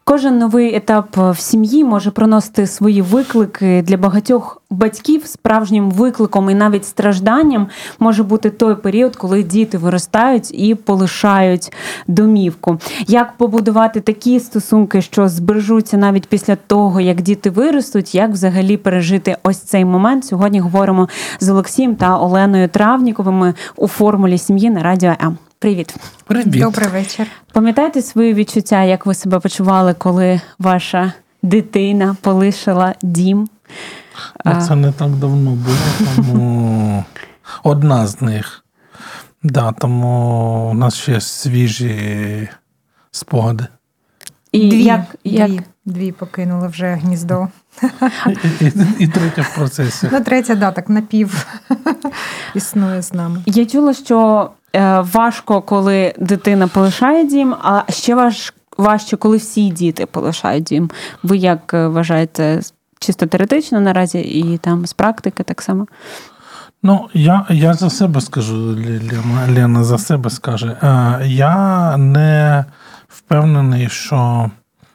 Кожен новий етап в сім'ї може приносити свої виклики. Для багатьох батьків справжнім викликом і навіть стражданням може бути той період, коли діти виростають і полишають домівку. Як побудувати такі стосунки, що збережуться навіть після того, як діти виростуть, як взагалі пережити ось цей момент? Сьогодні говоримо з Олексієм та Оленою Травніковими у «Формулі сім'ї» на Радіо М. Привіт. Привіт. Добрий вечір. Пам'ятаєте свої відчуття, як ви себе почували, коли ваша дитина полишила дім? Це не так давно було, тому одна з них. Да, тому у нас ще свіжі спогади. І Дві покинули вже гніздо. І третя в процесі. Третя, так, напів існує з нами. Я чула, що важко, коли дитина полишає дім, а ще важче, коли всі діти полишають дім. Ви як вважаєте, чисто теоретично наразі і там з практики так само? Я за себе скажу, Лена за себе скаже. Я не впевнений, що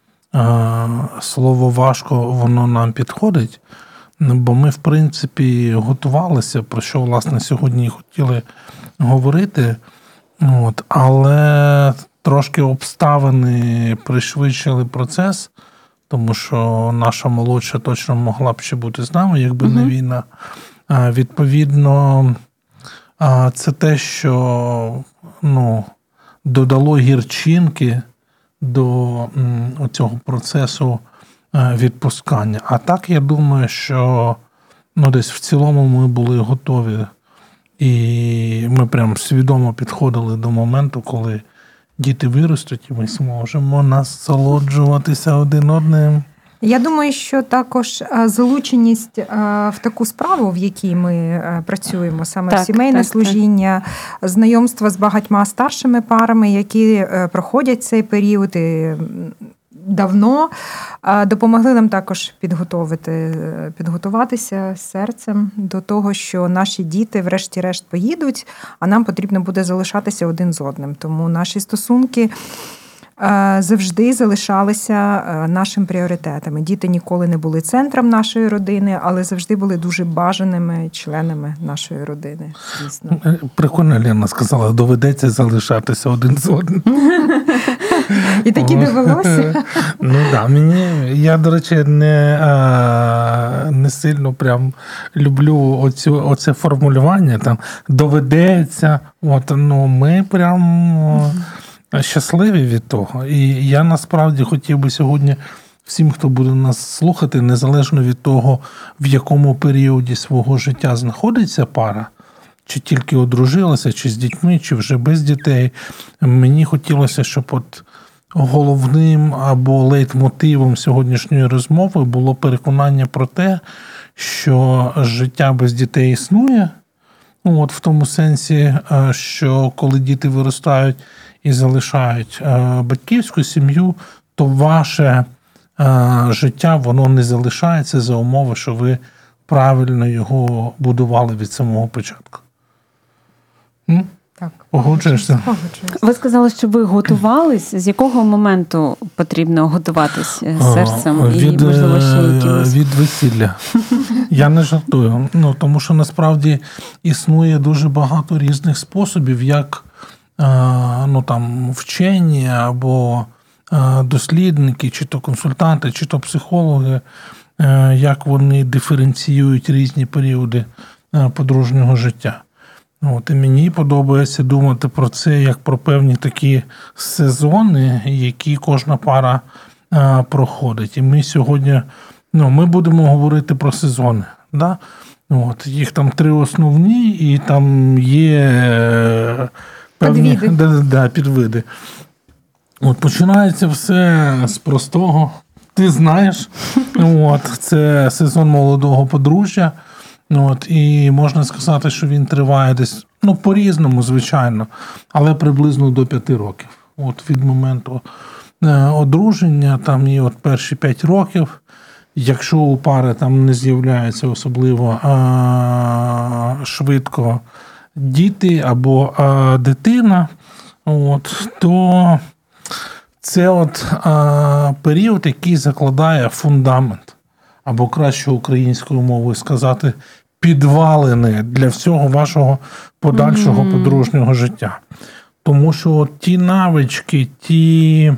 слово «важко» воно нам підходить, бо ми, в принципі, готувалися, про що, власне, сьогодні хотіли говорити, але трошки обставини пришвидшили процес, тому що наша молодша точно могла б ще бути з нами, якби не війна. Відповідно, це те, що додало гірчинки до цього процесу відпускання. А так, я думаю, що десь в цілому ми були готові. І ми прям свідомо підходили до моменту, коли діти виростуть, і ми зможемо насолоджуватися один одним. Я думаю, що також залученість в таку справу, в якій ми працюємо, саме в сімейне служіння, знайомство з багатьма старшими парами, які проходять цей період і давно, допомогли нам також підготуватися серцем до того, що наші діти врешті-решт поїдуть, а нам потрібно буде залишатися один з одним. Тому наші стосунки завжди залишалися нашим пріоритетами. Діти ніколи не були центром нашої родини, але завжди були дуже бажаними членами нашої родини. Звісно. Прикольно, Лена сказала, доведеться залишатися один з одним. І таки довелося. Я, до речі, не сильно прям люблю оце формулювання, там, доведеться. Ми прям щасливі від того. І я насправді хотів би сьогодні всім, хто буде нас слухати, незалежно від того, в якому періоді свого життя знаходиться пара, чи тільки одружилася, чи з дітьми, чи вже без дітей, мені хотілося, щоб головним або лейтмотивом сьогоднішньої розмови було переконання про те, що життя без дітей існує, в тому сенсі, що коли діти виростають і залишають батьківську сім'ю, то ваше життя, воно не залишається за умови, що ви правильно його будували від самого початку. Так. Погоджуєшся? Ви сказали, що ви готувались. З якого моменту потрібно готуватись серцем і, можливо, ще якимось? Від весілля. Я не жартую. Тому що, насправді, існує дуже багато різних способів, як вчені або дослідники, чи то консультанти, чи то психологи, як вони диференціюють різні періоди подружнього життя. І мені подобається думати про це як про певні такі сезони, які кожна пара проходить. І ми сьогодні, ми будемо говорити про сезони. Да? Їх там 3 основні, і там є певні підвиди. Починається все з простого. Ти знаєш, це сезон молодого подружжя. І можна сказати, що він триває десь, по-різному, звичайно, але приблизно до 5 років. Від моменту одруження, там і перші 5 років, якщо у пари там не з'являється особливо швидко діти або дитина, то Це от період, який закладає фундамент, або краще українською мовою сказати, підвалини для всього вашого подальшого подружнього життя. Тому що от ті навички, ті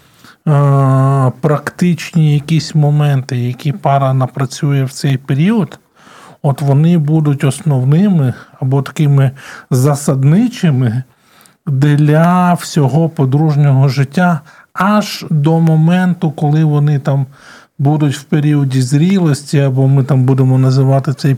практичні якісь моменти, які пара напрацює в цей період, от вони будуть основними або такими засадничими для всього подружнього життя аж до моменту, коли вони там будуть в періоді зрілості, або ми там будемо називати цей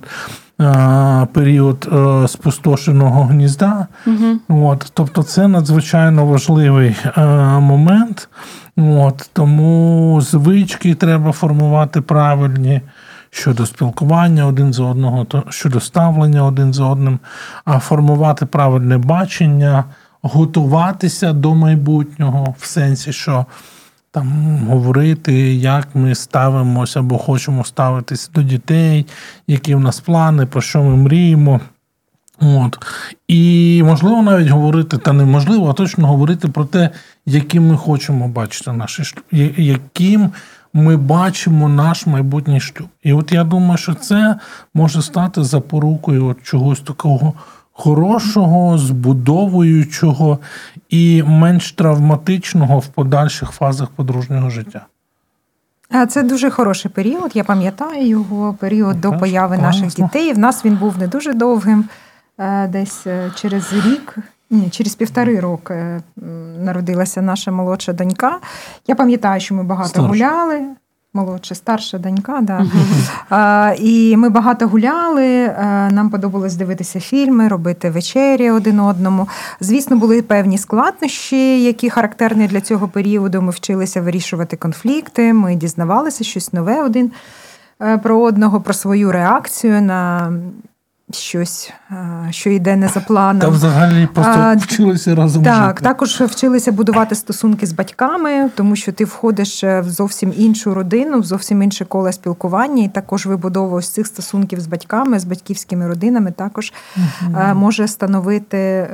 період спустошеного гнізда. От, тобто це надзвичайно важливий момент. От, тому звички треба формувати правильні щодо спілкування один з одного, щодо ставлення один з одним, формувати правильне бачення, готуватися до майбутнього в сенсі, що там говорити, як ми ставимося або хочемо ставитися до дітей, які в нас плани, про що ми мріємо. От. І можливо навіть говорити, та неможливо, а точно говорити про те, яким ми хочемо бачити наші шлюб, яким ми бачимо наш майбутній шлюб. І от я думаю, що це може стати запорукою от чогось такого хорошого, збудовуючого і менш травматичного в подальших фазах подружнього життя. Це дуже хороший період, я пам'ятаю його, період до появи наших дітей. В нас він був не дуже довгим, десь через рік, через 1,5 роки народилася наша молодша донька. Я пам'ятаю, що ми багато гуляли. Старша донька, да. І ми багато гуляли, нам подобалось дивитися фільми, робити вечері один одному. Звісно, були певні складнощі, які характерні для цього періоду. Ми вчилися вирішувати конфлікти, ми дізнавалися щось нове один про одного, про свою реакцію на щось, що йде не за планом. Та взагалі просто вчилися разом жити. Так, також вчилися будувати стосунки з батьками, тому що ти входиш в зовсім іншу родину, в зовсім інше коло спілкування, і також вибудова ось цих стосунків з батьками, з батьківськими родинами також може становити,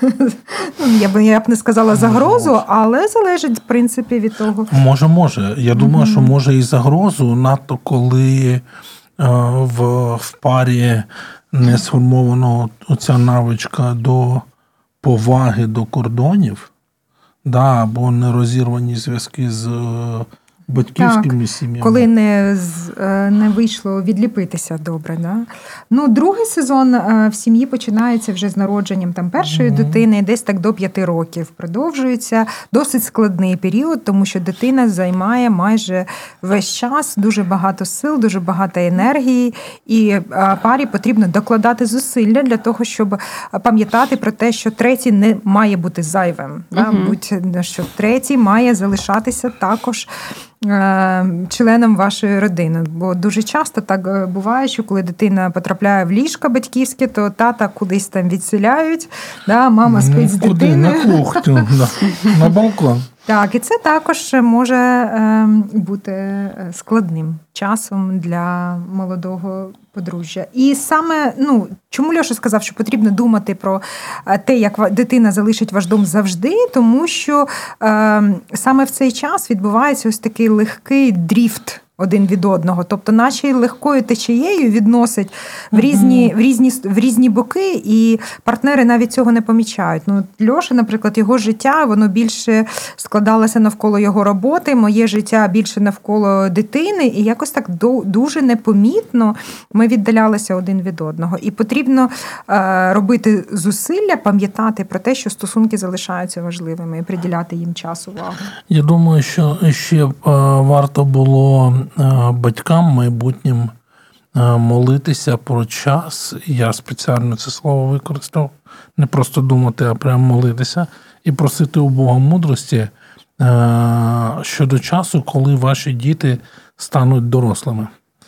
я б не сказала загрозу, але залежить, в принципі, від того. Може. Я думаю, що може і загрозу, надто коли в парі не сформована оця навичка до поваги до кордонів, або нерозірвані зв'язки з батьківськими сім'ями. Коли не вийшло відліпитися добре. Да? Другий сезон в сім'ї починається вже з народженням першої дитини, десь так до 5 років продовжується. Досить складний період, тому що дитина займає майже весь час, дуже багато сил, дуже багато енергії, і парі потрібно докладати зусилля для того, щоб пам'ятати про те, що третій не має бути зайвим. Що третій має залишатися також членом вашої родини. Бо дуже часто так буває, що коли дитина потрапляє в ліжко батьківське, то тата кудись там відселяють, мама спить з дитиною. На кухню, на балкон. Так, і це також може бути складним часом для молодого подружжя. І саме, чому Льоша сказав, що потрібно думати про те, як дитина залишить ваш дом завжди, тому що саме в цей час відбувається ось такий легкий дріфт один від одного. Тобто наші легкою течією відносять в різні боки, і партнери навіть цього не помічають. Льоша, наприклад, його життя, воно більше складалося навколо його роботи, моє життя більше навколо дитини, і якось так дуже непомітно ми віддалялися один від одного. І потрібно робити зусилля, пам'ятати про те, що стосунки залишаються важливими, і приділяти їм час, увагу. Я думаю, що ще варто було батькам майбутнім молитися про час. Я спеціально це слово використав. Не просто думати, а прямо молитися. І просити у Бога мудрості щодо часу, коли ваші діти стануть дорослими.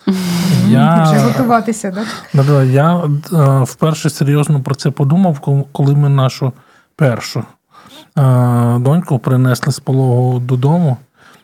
Вже готуватися, так? Я вперше серйозно про це подумав, коли ми нашу першу доньку принесли з пологового додому.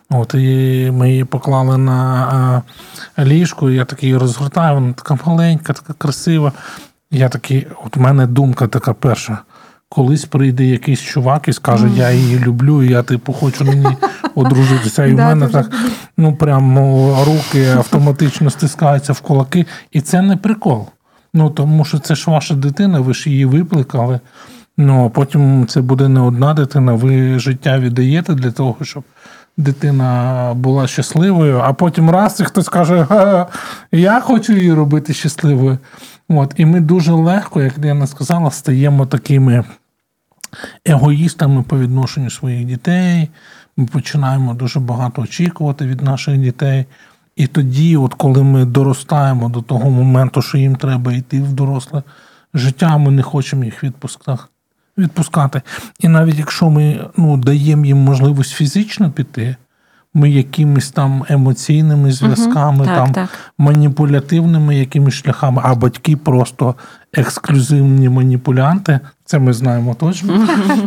І ми її поклали на ліжку, я такий розгортаю, вона така маленька, така красива. Я такий, в мене думка така перша, колись прийде якийсь чувак і скаже, я її люблю, і я, хочу нині одружитися. І в мене так, прямо руки автоматично стискаються в кулаки. І це не прикол. Тому що це ж ваша дитина, ви ж її викликали. А потім це буде не одна дитина, ви життя віддаєте для того, щоб дитина була щасливою, а потім раз і хтось каже, я хочу її робити щасливою. І ми дуже легко, як Діана сказала, стаємо такими егоїстами по відношенню своїх дітей, ми починаємо дуже багато очікувати від наших дітей. І тоді, коли ми доростаємо до того моменту, що їм треба йти в доросле життя, ми не хочемо їх відпускати. І навіть якщо ми даємо їм можливість фізично піти, ми якимись там емоційними зв'язками, маніпулятивними якимись шляхами, а батьки просто ексклюзивні маніпулянти, це ми знаємо точно,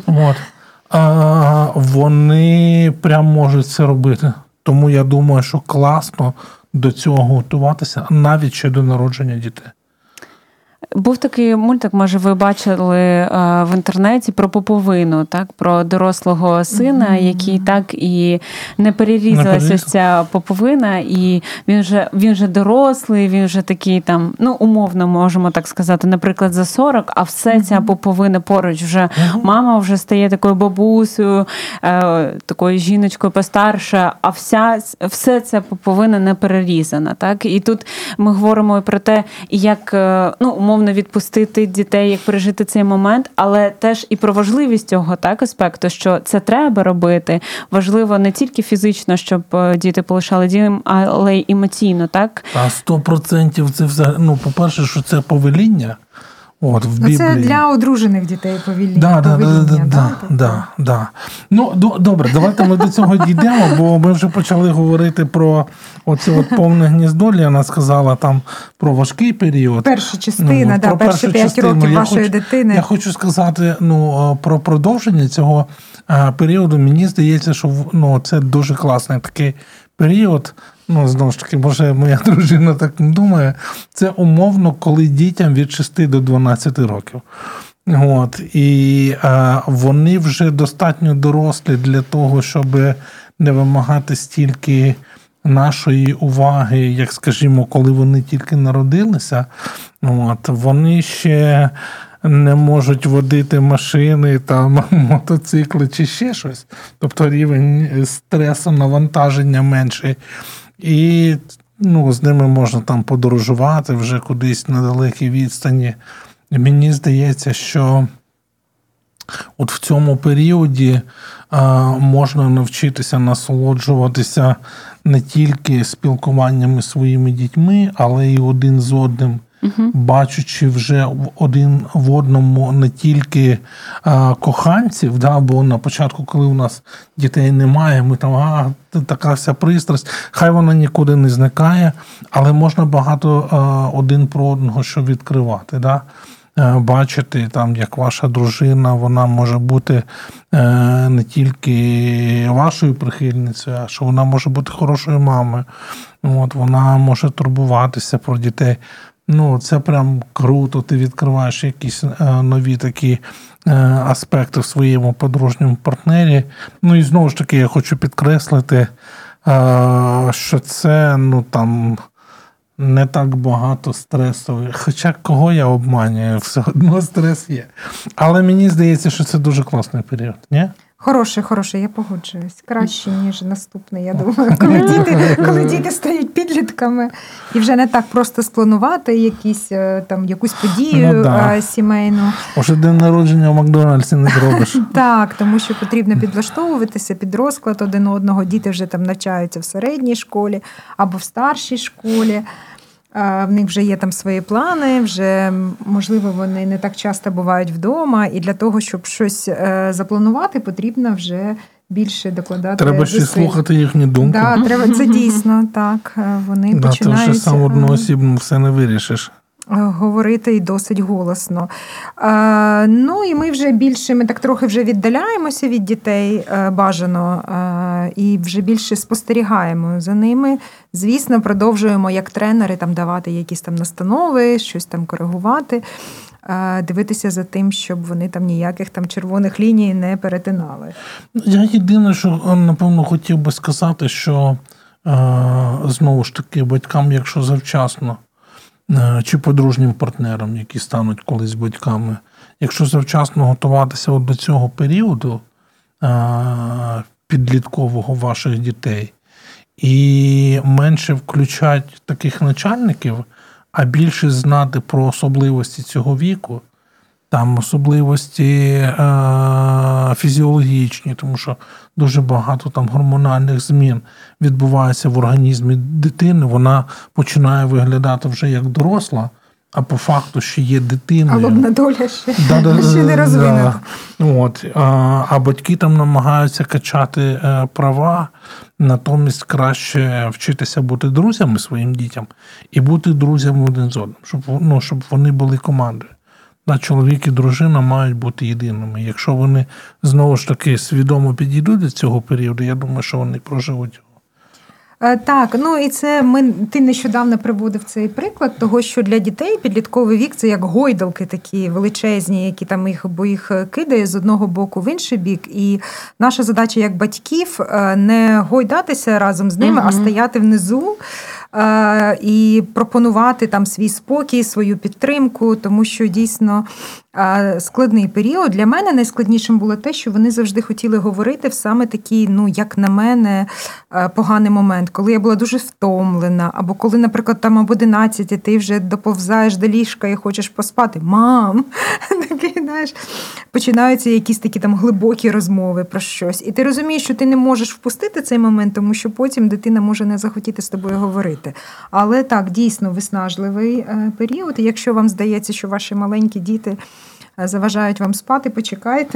вони прям можуть це робити. Тому я думаю, що класно до цього готуватися навіть ще до народження дітей. Був такий мультик, може, ви бачили в інтернеті про поповину, так, про дорослого сина, який так і не перерізалася ця поповина, і він вже дорослий, він вже такий там, умовно можемо так сказати, наприклад, за 40, а все ця поповина поруч вже мама вже стає такою бабусею, такою жіночкою постарше, а все ця поповина не перерізана, так? І тут ми говоримо про те, як, умовно відпустити дітей, як пережити цей момент, але теж і про важливість цього аспекту, що це треба робити. Важливо не тільки фізично, щоб діти полишали дім, але й емоційно, так? 100% це все, по-перше, що це повеління. В Біблії. Це для одружених дітей повеління. Да. Добре, давайте ми до цього дійдемо, бо ми вже почали говорити про оце повне гніздо. Ліна сказала там про важкий період. Перша частина, перші 5 років вашої дитини. Я хочу сказати, про продовження цього періоду. Мені здається, що це дуже класний такий період. Знову ж таки, може, моя дружина так не думає. Це умовно, коли дітям від 6 до 12 років. І вони вже достатньо дорослі для того, щоб не вимагати стільки нашої уваги, як, скажімо, коли вони тільки народилися. Вони ще не можуть водити машини, мотоцикли чи ще щось. Тобто рівень стресу, навантаження менший. І з ними можна там подорожувати вже кудись на далекій відстані. Мені здається, що в цьому періоді можна навчитися насолоджуватися не тільки спілкуванням із своїми дітьми, але й один з одним. Бачучи вже один в одному не тільки коханців, бо на початку, коли у нас дітей немає, ми там, така вся пристрасть, хай вона нікуди не зникає, але можна багато один про одного що відкривати, бачити, як ваша дружина, вона може бути не тільки вашою прихильницею, а що вона може бути хорошою мамою, вона може турбуватися про дітей. Це прям круто, ти відкриваєш якісь нові такі аспекти в своєму подружньому партнері. І знову ж таки, я хочу підкреслити, що це, не так багато стресових. Хоча кого я обманюю, все одно стрес є. Але мені здається, що це дуже класний період, ні? Хороший, я погоджуюсь. Краще, ніж наступний, я думаю. Коли діти стають підлітками, і вже не так просто спланувати якусь подію сімейну. Може, день народження в Макдональдсі не зробиш. Так, тому що потрібно підлаштовуватися під розклад один одного. Діти вже там навчаються в середній школі або в старшій школі. В них вже є там свої плани, вже, можливо, вони не так часто бувають вдома, і для того, щоб щось запланувати, потрібно вже більше докладати треба ще слухати їхню думку. Треба, це дійсно, так. Вони починають... Ти вже сам одноосібно все не вирішиш. говорити і досить голосно. Ну і ми так трохи вже віддаляємося від дітей бажано і вже більше спостерігаємо за ними. Звісно, продовжуємо як тренери там давати якісь там настанови, щось там коригувати, дивитися за тим, щоб вони там ніяких там червоних ліній не перетинали. Я єдине, що, напевно, хотів би сказати, що знову ж таки батькам, якщо завчасно, чи подружнім партнерам, які стануть колись батьками, якщо завчасно готуватися до цього періоду підліткового ваших дітей і менше включати таких начальників, а більше знати про особливості цього віку, там особливості фізіологічні, тому що дуже багато там гормональних змін відбувається в організмі дитини, вона починає виглядати вже як доросла, а по факту ще є дитиною. А лобна доля ще не розвинена. От. А батьки там намагаються качати права, натомість краще вчитися бути друзями своїм дітям і бути друзями один з одним, щоб вони були командою. Чоловік і дружина мають бути єдиними. Якщо вони, знову ж таки, свідомо підійдуть до цього періоду, я думаю, що вони проживуть його. Так, ну і ти нещодавно приводив цей приклад того, що для дітей підлітковий вік – це як гойдалки такі величезні, які там їх кидає з одного боку в інший бік. І наша задача як батьків не гойдатися разом з ними, а стояти внизу і пропонувати там свій спокій, свою підтримку, тому що дійсно складний період. Для мене найскладнішим було те, що вони завжди хотіли говорити в саме такий, як на мене, поганий момент, коли я була дуже втомлена, або коли, наприклад, там об 11 ти вже доповзаєш до ліжка і хочеш поспати. Мам! Такий, знаєш, починаються якісь такі там глибокі розмови про щось. І ти розумієш, що ти не можеш впустити цей момент, тому що потім дитина може не захотіти з тобою говорити. Але так, дійсно виснажливий період. І якщо вам здається, що ваші маленькі діти заважають вам спати, почекайте.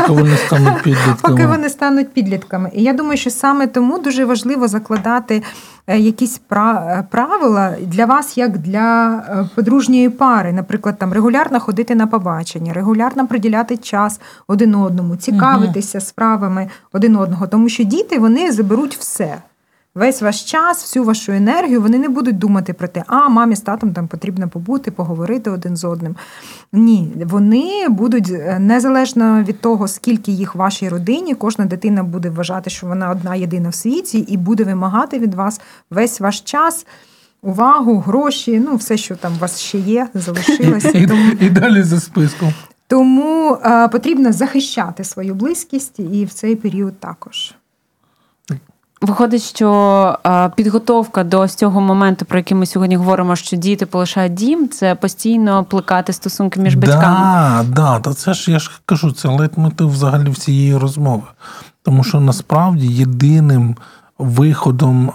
Поки вони стануть підлітками. І я думаю, що саме тому дуже важливо закладати якісь правила для вас, як для подружньої пари. Наприклад, там регулярно ходити на побачення, регулярно приділяти час один одному, цікавитися справами один одного. Тому що діти, вони заберуть все. Весь ваш час, всю вашу енергію, вони не будуть думати про те, мамі з татом там потрібно побути, поговорити один з одним. Ні, вони будуть, незалежно від того, скільки їх в вашій родині, кожна дитина буде вважати, що вона одна єдина в світі і буде вимагати від вас весь ваш час, увагу, гроші, все, що там у вас ще є, залишилося. І далі за списком. Тому потрібно захищати свою близькість і в цей період також. Виходить, що підготовка до цього моменту, про який ми сьогодні говоримо, що діти полишають дім, це постійно плекати стосунки між батьками. Да, та це ж, я ж кажу, це лейтмотив взагалі всієї розмови. Тому що насправді єдиним виходом,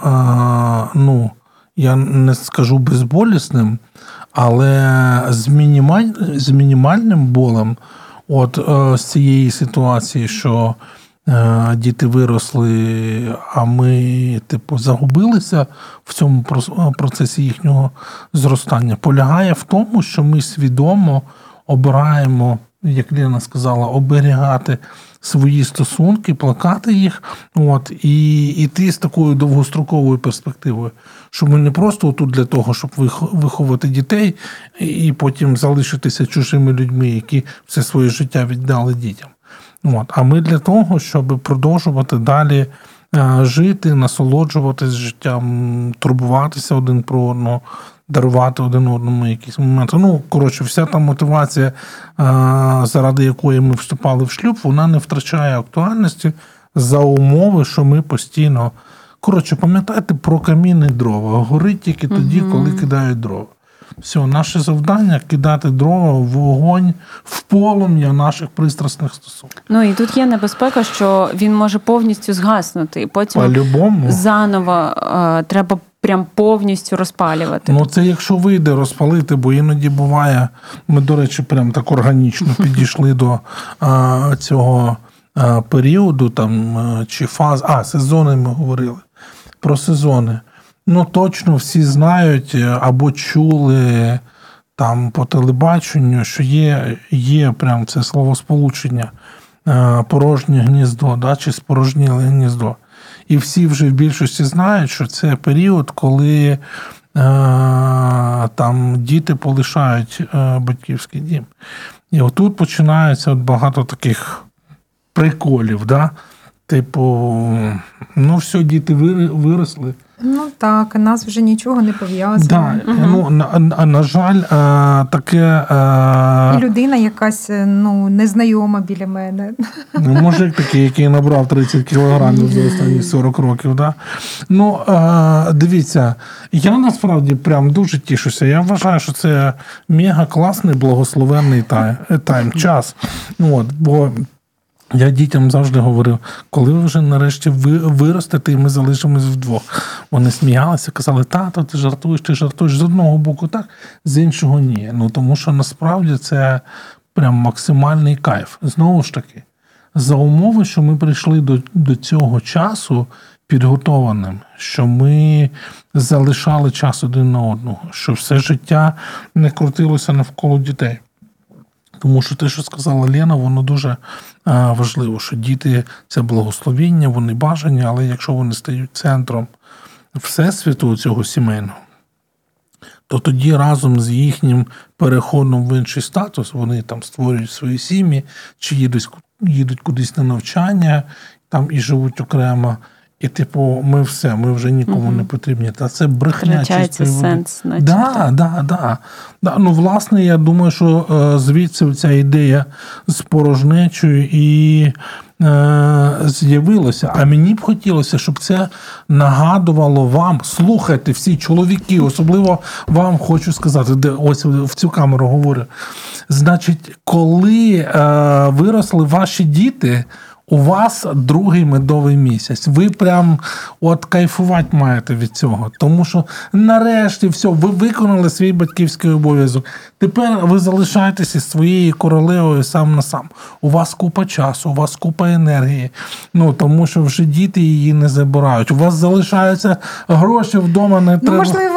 я не скажу безболісним, але з мінімальним болем з цієї ситуації, що діти виросли, а ми, загубилися в цьому процесі їхнього зростання, полягає в тому, що ми свідомо обираємо, як Лена сказала, оберігати свої стосунки, плекати їх, і йти з такою довгостроковою перспективою, що ми не просто тут для того, щоб виховати дітей і потім залишитися чужими людьми, які все своє життя віддали дітям. А ми для того, щоб продовжувати далі жити, насолоджуватись життям, турбуватися один про одного, дарувати один одному якісь моменти. Вся та мотивація, заради якої ми вступали в шлюб, вона не втрачає актуальності за умови, що ми постійно... пам'ятайте про камін і дрова. Горить тільки тоді, коли кидають дрова. Все, наше завдання – кидати дрова в вогонь, в полум'я наших пристрасних стосунків. І тут є небезпека, що він може повністю згаснути. І потім заново треба прям повністю розпалювати. Це якщо вийде розпалити, бо іноді буває, ми, до речі, прям так органічно підійшли до цього періоду, чи фаз, сезони ми говорили, про сезони. Точно всі знають або чули там по телебаченню, що є прям це словосполучення порожнє гніздо, да, чи спорожніле гніздо. І всі вже в більшості знають, що це період, коли там діти полишають батьківський дім. І отут починається от багато таких приколів, да? Типу, ну все, діти виросли. Ну так, нас вже нічого не пов'язує. Да, ну, на жаль, таке... І людина якась незнайома біля мене. Ну, мужик такий, який набрав 30 кілограмів за останні 40 років. Да? Ну, дивіться, я насправді прям дуже тішуся. Я вважаю, що це мега класний, благословенний час. От, бо я дітям завжди говорив, коли ви вже нарешті виростете, і ми залишимось вдвох. Вони сміялися, казали, тато, ти жартуєш. З одного боку так, з іншого ні. Ну, тому що насправді це прям максимальний кайф. Знову ж таки, за умови, що ми прийшли до цього часу підготованим, що ми залишали час один на одного, що все життя не крутилося навколо дітей. Тому що те, що сказала Лена, воно дуже важливо, що діти – це благословіння, вони бажані, але якщо вони стають центром всесвіту цього сімейного, то тоді разом з їхнім переходом в інший статус вони там створюють свої сім'ї, чи їдуть кудись на навчання, там і живуть окремо. І, типу, ми вже нікому не потрібні. Та це брехня. Втрачається сенс. Да. Ну, власне, я думаю, що звідси ця ідея з порожнечою і з'явилося. А мені б хотілося, щоб це нагадувало вам, слухайте всі чоловіки, особливо вам хочу сказати, де ось в цю камеру говорю. Значить, коли виросли ваші діти, у вас другий медовий місяць. Ви прям от кайфувати маєте від цього. Тому що нарешті все, ви виконали свій батьківський обов'язок. Тепер ви залишаєтеся зі своєю королевою сам на сам. У вас купа часу, у вас купа енергії. Ну, тому що вже діти її не забирають. У вас залишаються гроші вдома, не треба. Ну, можливо,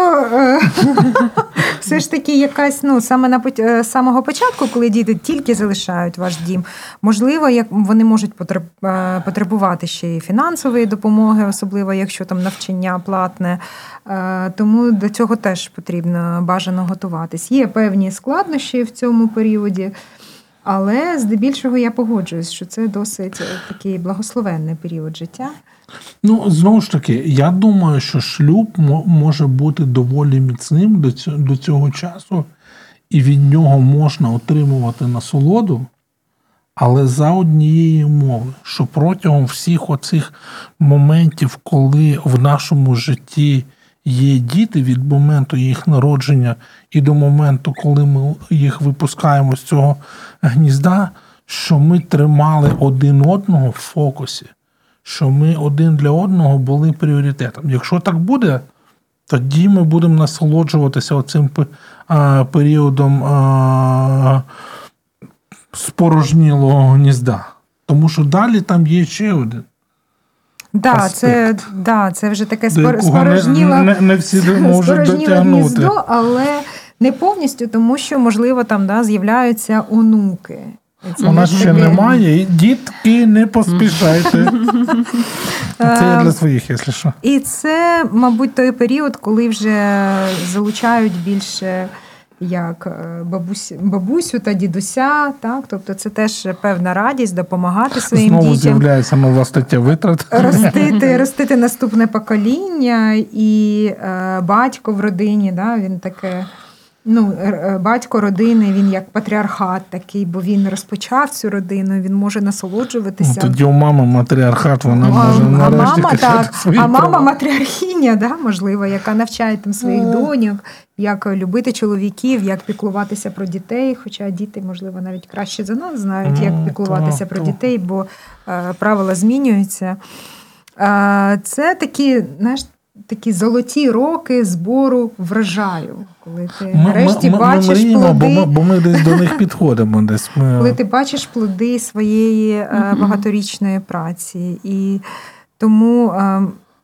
все ж таки якась, саме з самого початку, коли діти тільки залишають ваш дім, можливо, вони можуть потребувати ще й фінансової допомоги, особливо якщо там навчання платне. Тому до цього теж потрібно бажано готуватись. Є певні складнощі в цьому періоді, але здебільшого я погоджуюсь, що це досить такий благословенний період життя. Ну, знову ж таки, я думаю, що шлюб може бути доволі міцним до цього часу, і від нього можна отримувати насолоду, але за однієї умови, що протягом всіх оцих моментів, коли в нашому житті є діти, від моменту їх народження і до моменту, коли ми їх випускаємо з цього гнізда, що ми тримали один одного в фокусі, що ми один для одного були пріоритетом. Якщо так буде, тоді ми будемо насолоджуватися оцим періодом спорожнілого гнізда. Тому що далі там є ще один. Це вже таке спорожніле не всі можуть дотягнути. Гніздо, але не повністю, тому що, можливо, там з'являються онуки. У нас ще немає, і дітки, не поспішайте. Це для своїх, якщо що. І це, мабуть, той період, коли вже залучають більше як бабусю та дідуся, так? Тобто це теж певна радість допомагати своїм дітям. Знову з'являється нова стаття витрат. Ростити наступне покоління, і батько в родині, да, він таке, батько родини, він як патріархат такий, бо він розпочав цю родину, він може насолоджуватися. Тоді у мами матріархат, вона може нарешті качати свої права. А мама матріархіня, да, можливо, яка навчає там своїх доньок, як любити чоловіків, як піклуватися про дітей, хоча діти, можливо, навіть краще за нас знають, як піклуватися про дітей, бо правила змінюються. Це такі, такі золоті роки збору врожаю, коли ти нарешті бачиш плоди. Бо ми десь до них підходимо. Коли ти бачиш плоди своєї багаторічної праці. І тому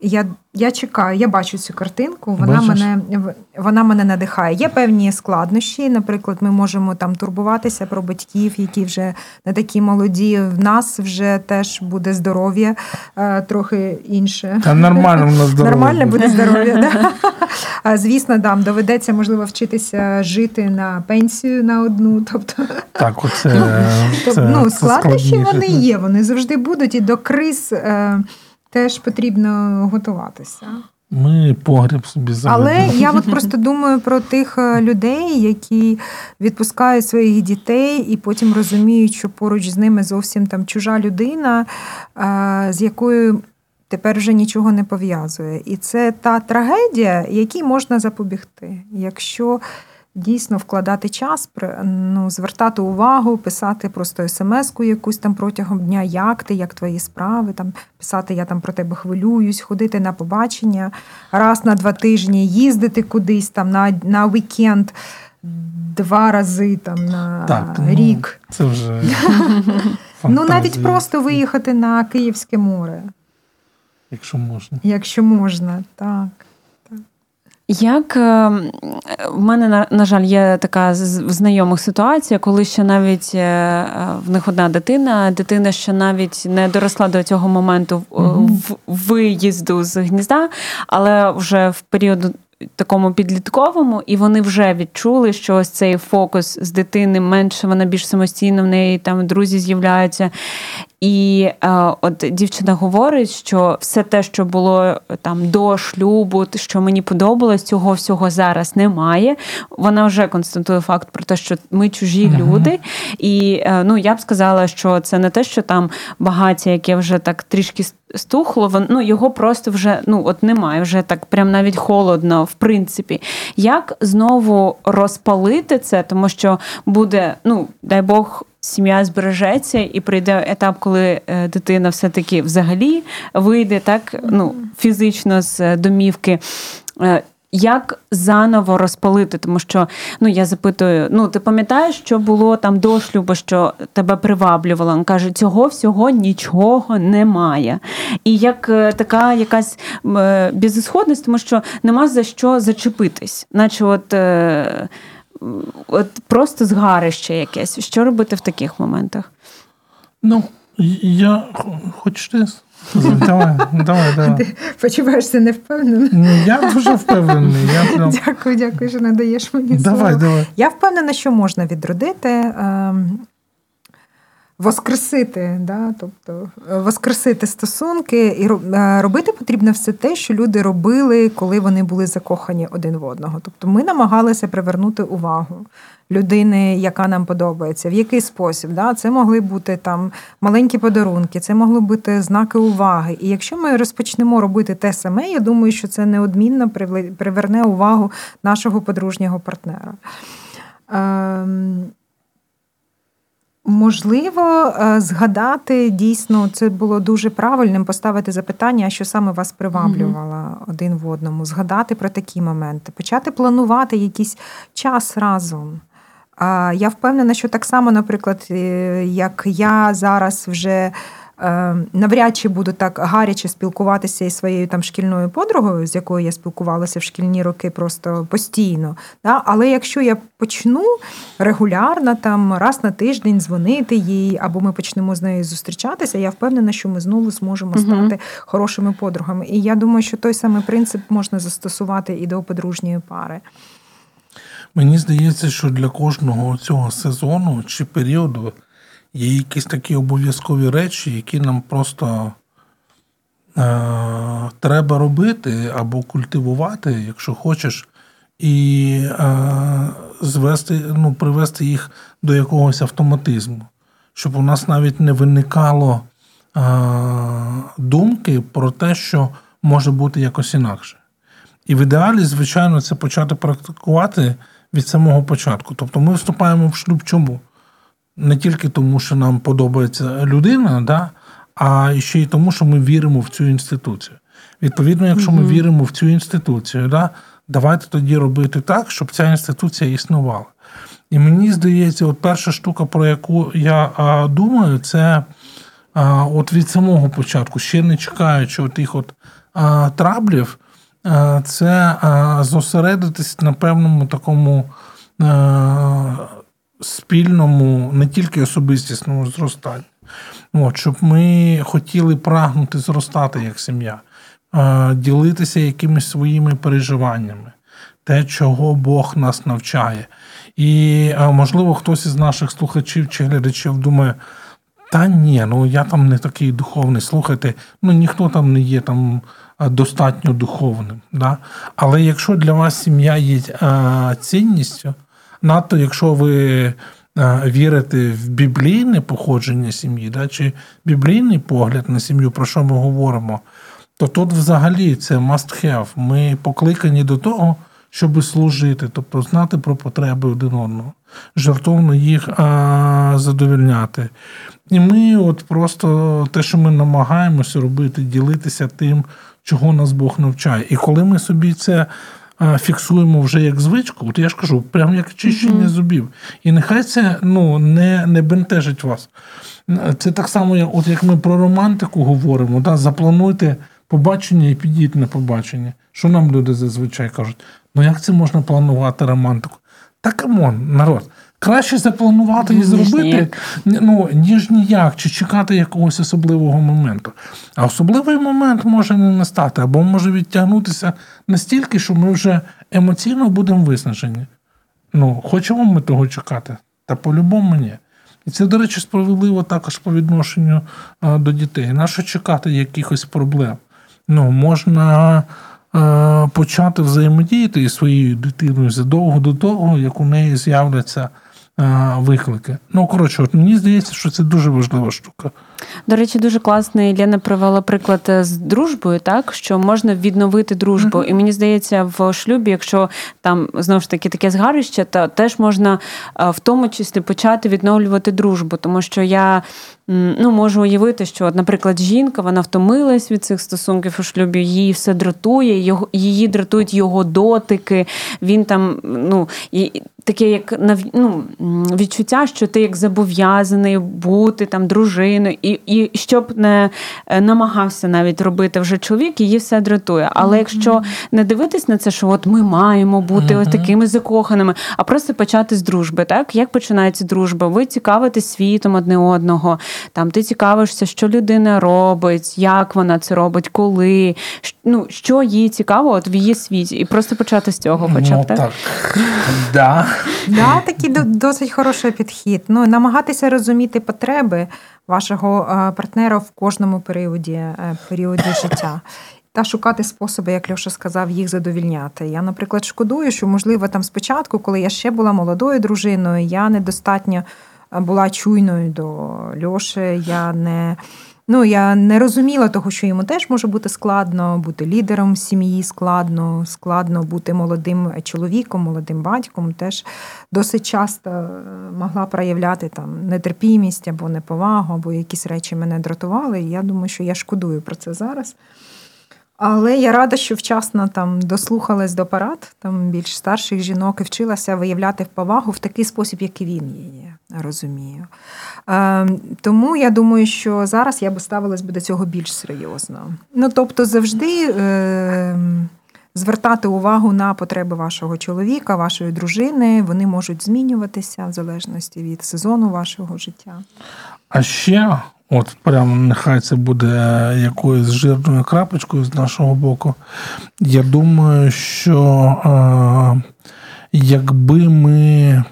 я чекаю, я бачу цю картинку, вона мене надихає. Є певні складнощі, наприклад, ми можемо там турбуватися про батьків, які вже не такі молоді, в нас вже теж буде здоров'я трохи інше. Та нормально в нас здоров'я. Нормально буде здоров'я, да. Звісно, доведеться, можливо, вчитися жити на пенсію на одну, тобто... Так, це складнощі вони є, вони завжди будуть, і до криз теж потрібно готуватися. Ми погріб собі заведемо. Але я просто думаю про тих людей, які відпускають своїх дітей і потім розуміють, що поруч з ними зовсім там чужа людина, з якою тепер вже нічого не пов'язує. І це та трагедія, якій можна запобігти. Якщо дійсно вкладати час, звертати увагу, писати просто смс-ку якусь там протягом дня, як твої справи, там, писати, я там про тебе хвилююсь, ходити на побачення, раз на 2 тижні їздити кудись там на вікенд 2 рази там на рік. Це вже навіть просто виїхати на Київське море. Якщо можна, так. Як в мене, на жаль, є така в знайомих ситуація, коли ще навіть в них одна дитина ще навіть не доросла до цього моменту виїзду з гнізда, але вже в період такому підлітковому, і вони вже відчули, що ось цей фокус з дитини менше, вона більш самостійна, в неї там друзі з'являються. І от дівчина говорить, що все те, що було там до шлюбу, що мені подобалось, цього всього зараз немає. Вона вже констатує факт про те, що ми чужі люди. І я б сказала, що це не те, що там багаття, яке вже так трішки стухло, його просто вже немає, вже так прям навіть холодно, в принципі. Як знову розпалити це, тому що буде, дай Бог, сім'я збережеться і прийде етап, коли дитина все-таки взагалі вийде так, фізично з домівки. Як заново розпалити? Тому що, я запитую, ти пам'ятаєш, що було там до шлюбу, що тебе приваблювало? Він каже, цього всього нічого немає. І як така якась безісходність, тому що нема за що зачепитись. Наче от просто згарище якесь. Що робити в таких моментах? Я... Хочеш ти? Давай. Ти почуваєшся невпевнено? Я дуже впевнений. Дякую, що надаєш мені слово. Давай. Я впевнена, що можна відродити, воскресити, тобто воскресити стосунки, і робити потрібно все те, що люди робили, коли вони були закохані один в одного. Тобто ми намагалися привернути увагу людини, яка нам подобається. В який спосіб? Це могли бути там маленькі подарунки, це могли бути знаки уваги. І якщо ми розпочнемо робити те саме, я думаю, що це неодмінно приверне увагу нашого подружнього партнера. Можливо, згадати, дійсно, це було дуже правильним, поставити запитання, що саме вас приваблювало один в одному, згадати про такі моменти, почати планувати якийсь час разом. Я впевнена, що так само, наприклад, як я зараз вже навряд чи буду так гаряче спілкуватися із своєю там шкільною подругою, з якою я спілкувалася в шкільні роки просто постійно. Але якщо я почну регулярно там раз на тиждень дзвонити їй, або ми почнемо з нею зустрічатися, я впевнена, що ми знову зможемо стати хорошими подругами. І я думаю, що той самий принцип можна застосувати і до подружньої пари. Мені здається, що для кожного цього сезону чи періоду є якісь такі обов'язкові речі, які нам просто треба робити або культивувати, якщо хочеш, і привести їх до якогось автоматизму. Щоб у нас навіть не виникало думки про те, що може бути якось інакше. І в ідеалі, звичайно, це почати практикувати від самого початку. Тобто ми вступаємо в шлюб чому? Не тільки тому, що нам подобається людина, а ще й тому, що ми віримо в цю інституцію. Відповідно, якщо ми віримо в цю інституцію, давайте тоді робити так, щоб ця інституція існувала. І мені здається, от перша штука, про яку я думаю, це от від самого початку, ще не чекаючи тих траблів це зосередитись на певному такому спільному, не тільки особистісному зростанні. Щоб ми хотіли прагнути зростати як сім'я, ділитися якимись своїми переживаннями, те, чого Бог нас навчає. І, можливо, хтось із наших слухачів чи глядачів думає, та ні, я там не такий духовний, слухайте, ніхто там не є там достатньо духовним. Да? Але якщо для вас сім'я є цінністю, надто якщо ви вірите в біблійне походження сім'ї, да, чи біблійний погляд на сім'ю, про що ми говоримо, то тут взагалі це must have. Ми покликані до того, щоб служити, тобто знати про потреби один одного, жертовно їх задовольняти. І ми просто те, що ми намагаємося робити, ділитися тим, чого нас Бог навчає. І коли ми собі це фіксуємо вже як звичку, от я ж кажу, прямо як чищення зубів. І нехай це не бентежить вас. Це так само, як ми про романтику говоримо, да? Заплануйте побачення і підіть на побачення. Що нам люди зазвичай кажуть? Як це можна планувати романтику? Та камон, народ. Краще запланувати і зробити, ніж ніяк, чи чекати якогось особливого моменту. А особливий момент може не настати, або може відтягнутися настільки, що ми вже емоційно будемо виснажені. Хочемо ми того чекати? Та по-любому ні. І це, до речі, справедливо також по відношенню до дітей. Нащо чекати якихось проблем? Можна почати взаємодіяти із своєю дитиною задовго до того, як у неї з'являться виклики. Мені здається, що це дуже важлива штука. До речі, дуже класний, Лена привела приклад з дружбою, так, що можна відновити дружбу. Mm-hmm. І мені здається, в шлюбі, якщо там, знову ж таки, таке згарище, то теж можна в тому числі почати відновлювати дружбу. Тому що я можу уявити, що, наприклад, жінка, вона втомилась від цих стосунків у шлюбі, її все дратує, її дратують його дотики, він там, таке як відчуття, що ти як зобов'язаний бути там дружиною, і щоб не намагався навіть робити вже чоловік, її все дратує. Але якщо не дивитись на це, що от ми маємо бути ось такими закоханими, а просто почати з дружби, так? Як починається дружба? Ви цікавитесь світом одне одного, там ти цікавишся, що людина робить, як вона це робить, коли, що їй цікаво от в її світі. І просто почати з цього хоча б, так? Да. Да, такий досить хороший підхід. Намагатися розуміти потреби вашого партнера в кожному періоді життя. Та шукати способи, як Льоша сказав, їх задовільняти. Я, наприклад, шкодую, що, можливо, там спочатку, коли я ще була молодою дружиною, я недостатньо була чуйною до Льоші, я не розуміла того, що йому теж може бути складно, бути лідером сім'ї складно бути молодим чоловіком, молодим батьком. Теж досить часто могла проявляти там нетерпімість або неповагу, або якісь речі мене дратували. І я думаю, що я шкодую про це зараз. Але я рада, що вчасно там дослухалась до порад там більш старших жінок і вчилася виявляти повагу в такий спосіб, як і він її розумію. Тому я думаю, що зараз я би ставилась до цього більш серйозно. Тобто завжди звертати увагу на потреби вашого чоловіка, вашої дружини. Вони можуть змінюватися в залежності від сезону вашого життя. А ще... прямо нехай це буде якоюсь жирною крапочкою з нашого боку. Я думаю, що якби ми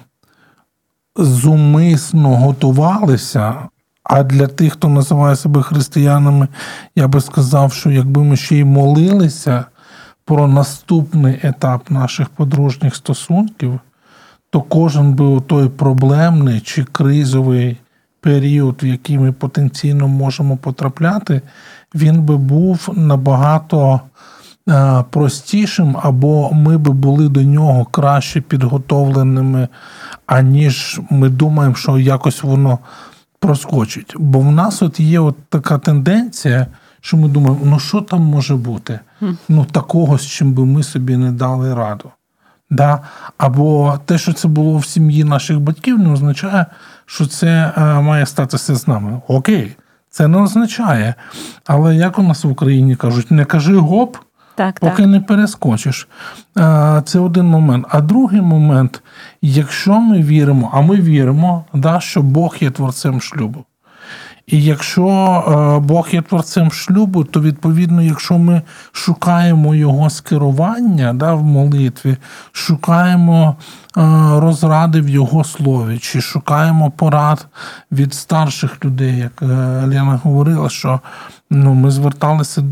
зумисно готувалися, а для тих, хто називає себе християнами, я би сказав, що якби ми ще й молилися про наступний етап наших подружніх стосунків, то кожен би той проблемний чи кризовий період, в який ми потенційно можемо потрапляти, він би був набагато простішим, або ми би були до нього краще підготовленими, аніж ми думаємо, що якось воно проскочить. Бо в нас є така тенденція, що ми думаємо, що там може бути? Такого, з чим би ми собі не дали раду. Да? Або те, що це було в сім'ї наших батьків, не означає, що це має статися з нами. Окей, Це не означає. Але як у нас в Україні кажуть, не кажи гоп, поки не перескочиш. Це один момент. А другий момент, якщо ми віримо, а ми віримо, що Бог є творцем шлюбу. І якщо Бог є творцем шлюбу, то, відповідно, якщо ми шукаємо його скерування в молитві, шукаємо розради в його слові, чи шукаємо порад від старших людей, як Лена говорила, що ми зверталися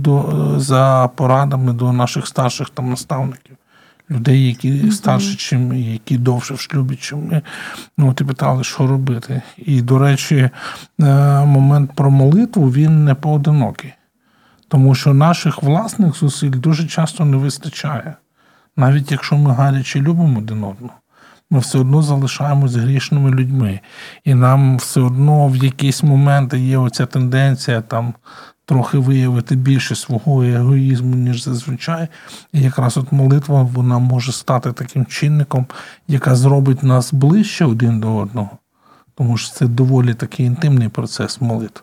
за порадами до наших старших наставників. Людей, які старші, чим які довше в шлюбі, чим ми. І питали, що робити. І, до речі, момент про молитву, він не поодинокий. Тому що наших власних зусиль дуже часто не вистачає. Навіть якщо ми гаряче любимо один одного, ми все одно залишаємось грішними людьми. І нам все одно в якісь моменти є оця тенденція трохи виявити більше свого егоїзму, ніж зазвичай. І якраз молитва, вона може стати таким чинником, яка зробить нас ближче один до одного. Тому що це доволі такий інтимний процес молитви.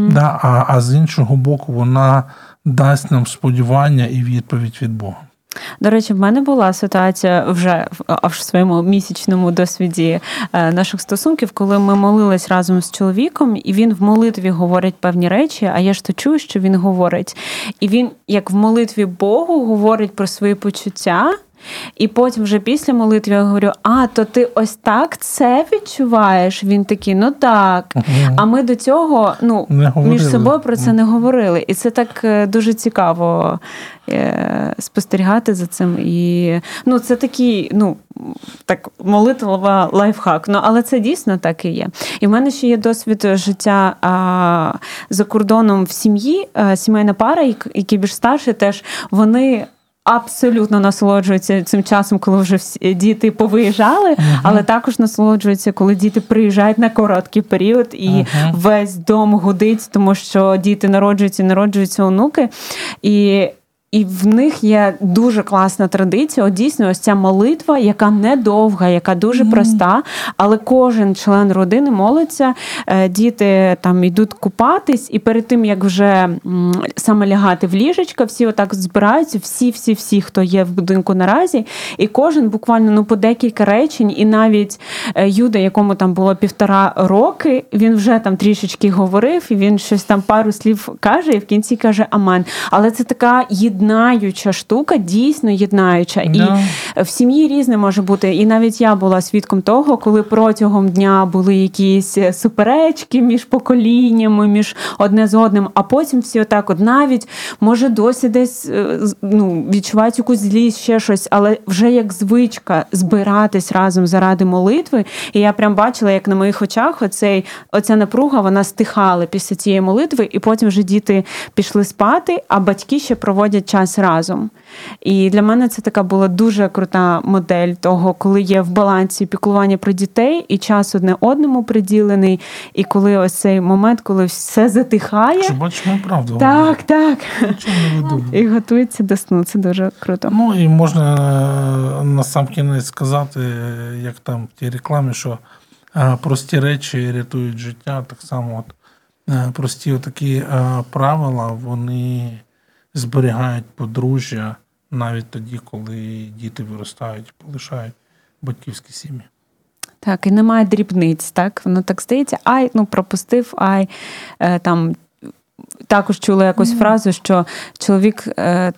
А з іншого боку, вона дасть нам сподівання і відповідь від Бога. До речі, в мене була ситуація вже в своєму місячному досвіді наших стосунків, коли ми молились разом з чоловіком, і він в молитві говорить певні речі, а я ж то чую, що він говорить. І він, як в молитві Богу, говорить про свої почуття, і потім вже після молитви я говорю, то ти ось так це відчуваєш? Він такий, так. А ми до цього між собою про це не говорили. І це так дуже цікаво спостерігати за цим. І це такий, так, молитва лайфхак. Але це дійсно так і є. І в мене ще є досвід життя за кордоном в сім'ї. Сімейна пара, які більш старші, теж вони абсолютно насолоджуються цим часом, коли вже всі діти повиїжджали, але також насолоджуються, коли діти приїжджають на короткий період і весь дом гудить, тому що діти народжуються онуки. І в них є дуже класна традиція, дійсно, ось ця молитва, яка недовга, яка дуже проста, але кожен член родини молиться, діти йдуть купатись, і перед тим, як вже саме лягати в ліжечко, всі отак збираються, всі, хто є в будинку наразі, і кожен буквально по декілька речень, і навіть Юда, якому було 1,5 роки, він вже трішечки говорив, і він щось пару слів каже, і в кінці каже «Амен». Але це така єднаюча штука, дійсно єднаюча. І в сім'ї різне може бути. І навіть я була свідком того, коли протягом дня були якісь суперечки між поколіннями, між одне з одним, а потім всі отак навіть, може, досі десь відчувають якусь злість, ще щось, але вже як звичка збиратись разом заради молитви. І я прям бачила, як на моїх очах оця напруга, вона стихала після цієї молитви, і потім вже діти пішли спати, а батьки ще проводять час разом. І для мене це така була дуже крута модель того, коли є в балансі піклування про дітей і час одне одному приділений, і коли ось цей момент, коли все затихає. Що бачимо правду. Так. І готується до сну. Це дуже круто. І можна на сам кінець сказати, як там в тій рекламі, що прості речі рятують життя. Так само прості такі правила, вони зберігають подружжя навіть тоді, коли діти виростають і полишають батьківські сім'ї. Так, і немає дрібниць, так? Воно так здається, пропустив, також чула якусь фразу, що чоловік,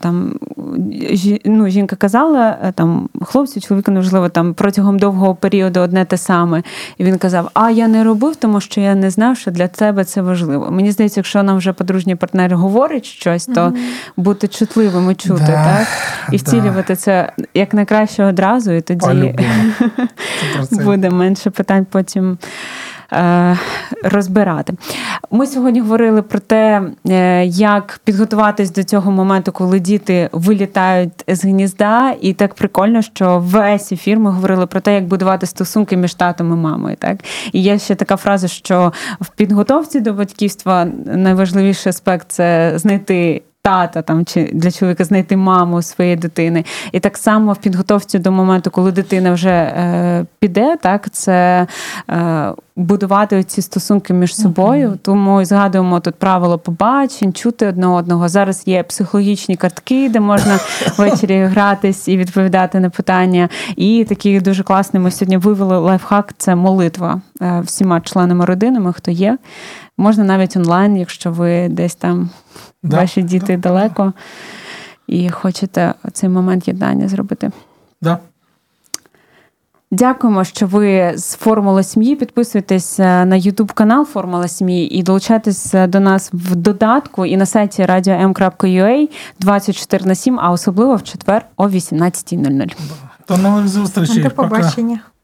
жінка казала, хлопцю, чоловіку неважливо, протягом довгого періоду одне те саме. І він казав, я не робив, тому що я не знав, що для тебе це важливо. Мені здається, якщо нам вже подружній партнер говорить щось, то бути чутливим і чути, так? І втілювати це як найкраще одразу, і тоді буде менше питань потім розбирати. Ми сьогодні говорили про те, як підготуватись до цього моменту, коли діти вилітають з гнізда, і так прикольно, що весь ефір ми говорили про те, як будувати стосунки між татом і мамою. Так? І є ще така фраза, що в підготовці до батьківства найважливіший аспект – це знайти тата там, чи для чоловіка знайти маму своєї дитини. І так само в підготовці до моменту, коли дитина вже піде, так, це будувати ці стосунки між собою. Тому і згадуємо тут правило побачень, чути одне одного. Зараз є психологічні картки, де можна ввечері гратись і відповідати на питання. І такий дуже класний ми сьогодні вивели лайфхак – це молитва всіма членами родини, хто є. Можна навіть онлайн, якщо ви десь там, ваші діти далеко, і хочете цей момент єднання зробити. Да. Дякуємо, що ви з «Формули сім'ї». Підписуйтесь на YouTube-канал «Формула сім'ї» і долучайтесь до нас в додатку і на сайті radio.m.ua 24/7, а особливо в четвер о 18:00. До нових зустрічей. До побачення. Пока.